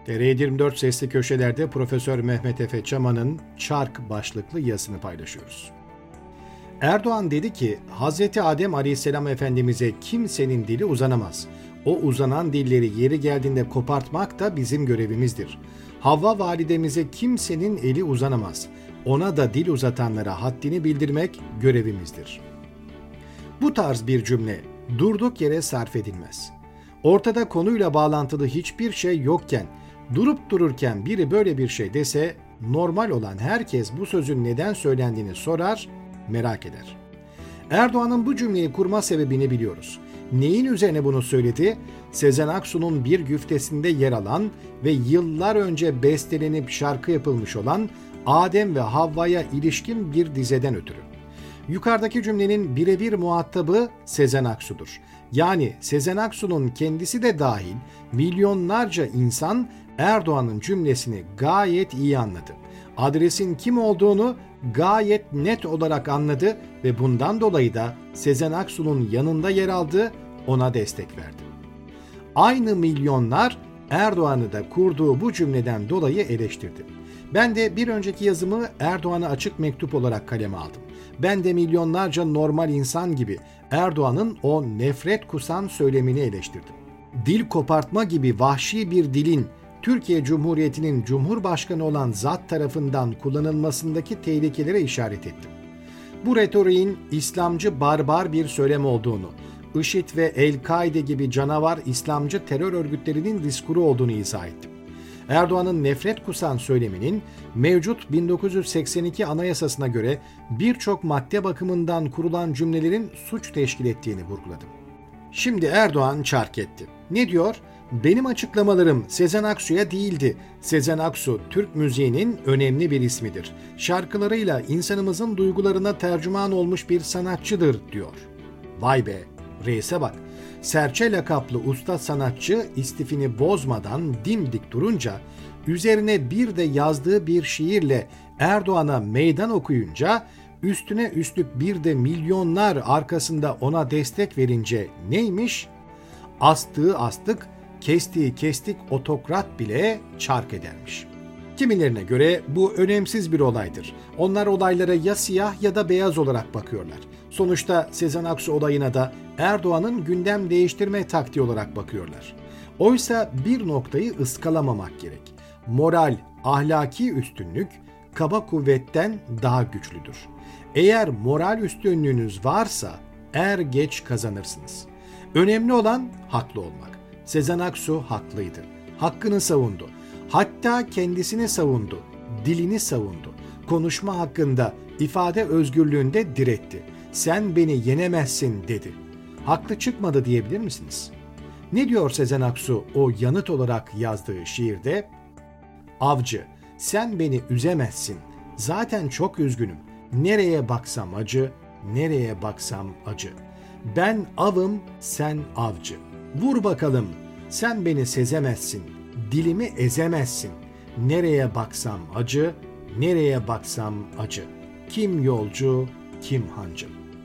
TR24 Sesli Köşeler'de Profesör Mehmet Efe Çaman'ın Çark başlıklı yazısını paylaşıyoruz. Erdoğan dedi ki, Hazreti Adem Aleyhisselam Efendimiz'e kimsenin dili uzanamaz. O uzanan dilleri yeri geldiğinde kopartmak da bizim görevimizdir. Havva validemize kimsenin eli uzanamaz. Ona da dil uzatanlara haddini bildirmek görevimizdir. Bu tarz bir cümle durduk yere sarf edilmez. Ortada konuyla bağlantılı hiçbir şey yokken, durup dururken biri böyle bir şey dese, normal olan herkes bu sözün neden söylendiğini sorar, merak eder. Erdoğan'ın bu cümleyi kurma sebebini biliyoruz. Neyin üzerine bunu söyledi? Sezen Aksu'nun bir güftesinde yer alan ve yıllar önce bestelenip şarkı yapılmış olan Adem ve Havva'ya ilişkin bir dizeden ötürü. Yukarıdaki cümlenin birebir muhatabı Sezen Aksu'dur. Yani Sezen Aksu'nun kendisi de dahil milyonlarca insan Erdoğan'ın cümlesini gayet iyi anladı. Adresin kim olduğunu gayet net olarak anladı ve bundan dolayı da Sezen Aksu'nun yanında yer aldı, ona destek verdi. Aynı milyonlar Erdoğan'ı da kurduğu bu cümleden dolayı eleştirdi. Ben de bir önceki yazımı Erdoğan'a açık mektup olarak kaleme aldım. Ben de milyonlarca normal insan gibi Erdoğan'ın o nefret kusan söylemini eleştirdim. Dil kopartma gibi vahşi bir dilin Türkiye Cumhuriyeti'nin Cumhurbaşkanı olan zat tarafından kullanılmasındaki tehlikelere işaret ettim. Bu retoriğin İslamcı barbar bir söylem olduğunu, IŞİD ve El-Kaide gibi canavar İslamcı terör örgütlerinin diskuru olduğunu izah ettim. Erdoğan'ın nefret kusan söyleminin mevcut 1982 Anayasasına göre birçok madde bakımından kurulan cümlelerin suç teşkil ettiğini vurguladım. Şimdi Erdoğan çark etti. Ne diyor? Benim açıklamalarım Sezen Aksu'ya değildi. Sezen Aksu, Türk müziğinin önemli bir ismidir. Şarkılarıyla insanımızın duygularına tercüman olmuş bir sanatçıdır, diyor. Vay be, reise bak. Serçe lakaplı usta sanatçı istifini bozmadan dimdik durunca, üzerine bir de yazdığı bir şiirle Erdoğan'a meydan okuyunca, üstüne üstlük bir de milyonlar arkasında ona destek verince neymiş? Astığı astık, kestiği kestik otokrat bile çark edermiş. Kimilerine göre bu önemsiz bir olaydır. Onlar olaylara ya siyah ya da beyaz olarak bakıyorlar. Sonuçta Sezen Aksu olayına da Erdoğan'ın gündem değiştirme taktiği olarak bakıyorlar. Oysa bir noktayı ıskalamamak gerek. Moral, ahlaki üstünlük kaba kuvvetten daha güçlüdür. Eğer moral üstünlüğünüz varsa er geç kazanırsınız. Önemli olan haklı olmak. Sezen Aksu haklıydı. Hakkını savundu. Hatta kendisini savundu. Dilini savundu. Konuşma hakkında, ifade özgürlüğünde diretti. Sen beni yenemezsin dedi. Haklı çıkmadı diyebilir misiniz? Ne diyor Sezen Aksu o yanıt olarak yazdığı şiirde? Avcı, sen beni üzemezsin. Zaten çok üzgünüm. Nereye baksam acı, nereye baksam acı. Ben avım, sen avcı. Vur bakalım, sen beni sezemezsin. Dilimi ezemezsin. Nereye baksam acı, nereye baksam acı. Kim yolcu, kim hancı.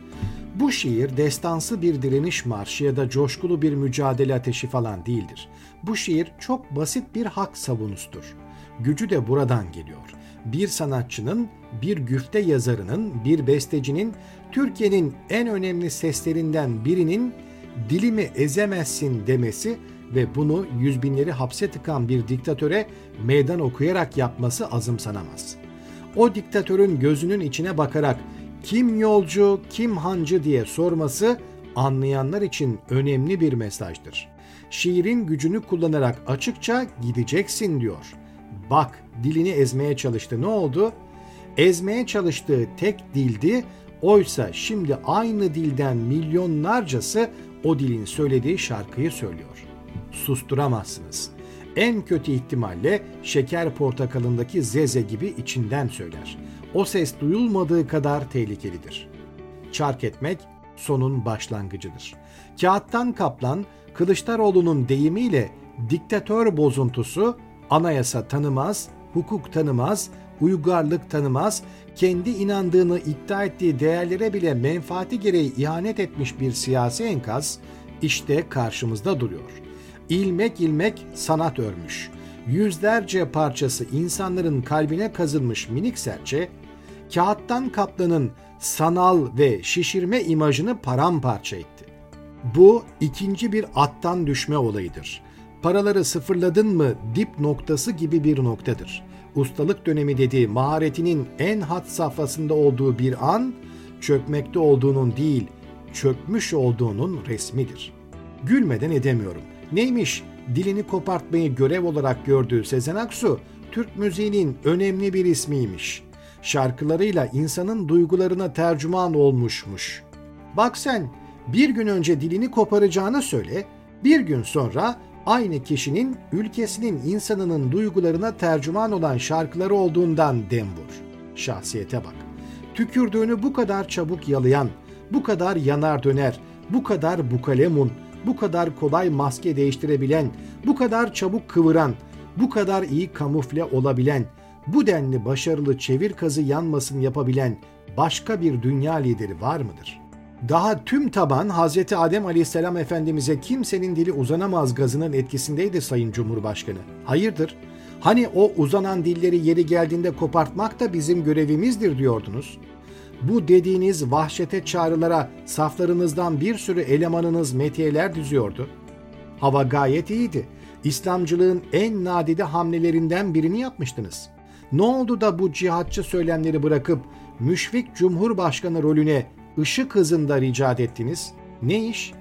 Bu şiir destansı bir direniş marşı ya da coşkulu bir mücadele ateşi falan değildir. Bu şiir çok basit bir hak savunusudur. Gücü de buradan geliyor. Bir sanatçının, bir güfte yazarının, bir bestecinin, Türkiye'nin en önemli seslerinden birinin dilimi ezemezsin demesi ve bunu yüz binleri hapse tıkan bir diktatöre meydan okuyarak yapması azımsanamaz. O diktatörün gözünün içine bakarak kim yolcu, kim hancı diye sorması anlayanlar için önemli bir mesajdır. Şiirin gücünü kullanarak açıkça gideceksin diyor. Bak, dilini ezmeye çalıştı, ne oldu? Ezmeye çalıştığı tek dildi, oysa şimdi aynı dilden milyonlarcası o dilin söylediği şarkıyı söylüyor. Susturamazsınız. En kötü ihtimalle şeker portakalındaki zeze gibi içinden söyler. O ses duyulmadığı kadar tehlikelidir. Çark etmek sonun başlangıcıdır. Kağıttan kaplan, Kılıçdaroğlu'nun deyimiyle diktatör bozuntusu anayasa tanımaz, hukuk tanımaz, uygarlık tanımaz, kendi inandığını iddia ettiği değerlere bile menfaati gereği ihanet etmiş bir siyasi enkaz işte karşımızda duruyor. İlmek ilmek sanat örmüş. yüzlerce parçası insanların kalbine kazınmış minik serçe, kağıttan kaplanın sanal ve şişirme imajını paramparça etti. Bu ikinci bir attan düşme olayıdır. Paraları sıfırladın mı dip noktası gibi bir noktadır. Ustalık dönemi dediği maharetinin en had safhasında olduğu bir an, çökmekte olduğunun değil, çökmüş olduğunun resmidir. Gülmeden edemiyorum. Neymiş? Dilini kopartmayı görev olarak gördüğü Sezen Aksu, Türk müziğinin önemli bir ismiymiş. Şarkılarıyla insanın duygularına tercüman olmuşmuş. Bak sen, bir gün önce dilini koparacağını söyle, bir gün sonra aynı kişinin ülkesinin insanının duygularına tercüman olan şarkıları olduğundan dem vur. Şahsiyete bak. Tükürdüğünü bu kadar çabuk yalayan, bu kadar yanar döner, bu kadar bukalemun, bu kadar kolay maske değiştirebilen, bu kadar çabuk kıvıran, bu kadar iyi kamufle olabilen, bu denli başarılı çevir kazı yanmasın yapabilen başka bir dünya lideri var mıdır? Daha tüm taban Hazreti Adem Aleyhisselam Efendimiz'e kimsenin dili uzanamaz gazının etkisindeydi Sayın Cumhurbaşkanı. Hayırdır? Hani o uzanan dilleri yeri geldiğinde kopartmak da bizim görevimizdir diyordunuz. Bu dediğiniz vahşete çağrılara saflarınızdan bir sürü elemanınız metiyeler düzüyordu. Hava gayet iyiydi. İslamcılığın en nadide hamlelerinden birini yapmıştınız. Ne oldu da bu cihatçı söylemleri bırakıp müşfik Cumhurbaşkanı rolüne ışık hızında ricat ettiniz? Ne iş?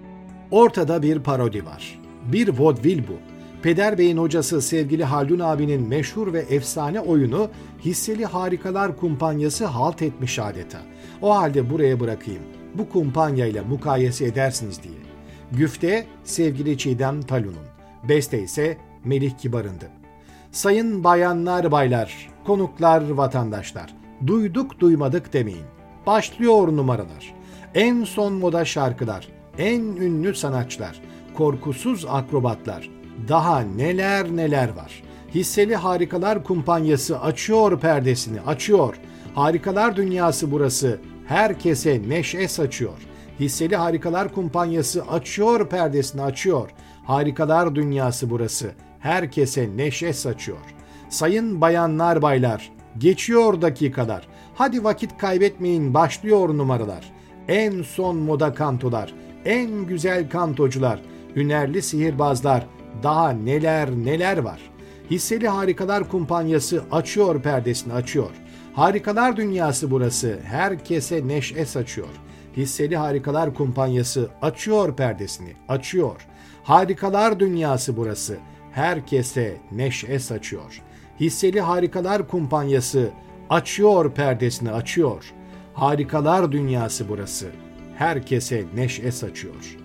Ortada bir parodi var. Bir vodvil bu. Peder Bey'in hocası sevgili Haldun abinin meşhur ve efsane oyunu Hisseli Harikalar Kumpanyası halt etmiş adeta. O halde buraya bırakayım. Bu kumpanyayla mukayese edersiniz diye. Güfte sevgili Çiğdem Talun'un. Beste ise Melih Kibar'ındı. Sayın bayanlar baylar, konuklar vatandaşlar. Duyduk duymadık demeyin. Başlıyor numaralar. En son moda şarkılar, en ünlü sanatçılar, korkusuz akrobatlar. Daha neler neler var. Hisseli Harikalar Kumpanyası açıyor perdesini, açıyor. Harikalar dünyası burası. Herkese neşe saçıyor. Hisseli Harikalar Kumpanyası açıyor perdesini, açıyor. Harikalar dünyası burası. Herkese neşe saçıyor. Sayın bayanlar baylar, geçiyor dakikalar. Hadi vakit kaybetmeyin, başlıyor numaralar. En son moda kantolar, en güzel kantocular, hünerli sihirbazlar, daha neler neler var. Hisseli Harikalar Kumpanyası açıyor perdesini, açıyor. Harikalar dünyası burası, herkese neşe saçıyor. Hisseli Harikalar Kumpanyası açıyor perdesini, açıyor. Harikalar dünyası burası, herkese neşe saçıyor. Hisseli Harikalar Kumpanyası açıyor perdesini, açıyor. Harikalar dünyası burası, herkese neşe saçıyor.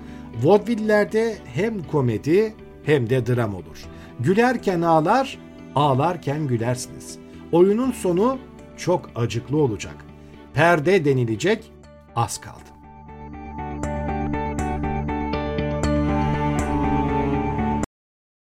Vodvillerde hem komedi hem de dram olur. Gülerken ağlar, ağlarken gülersiniz. Oyunun sonu çok acıklı olacak. Perde denilecek, az kaldı.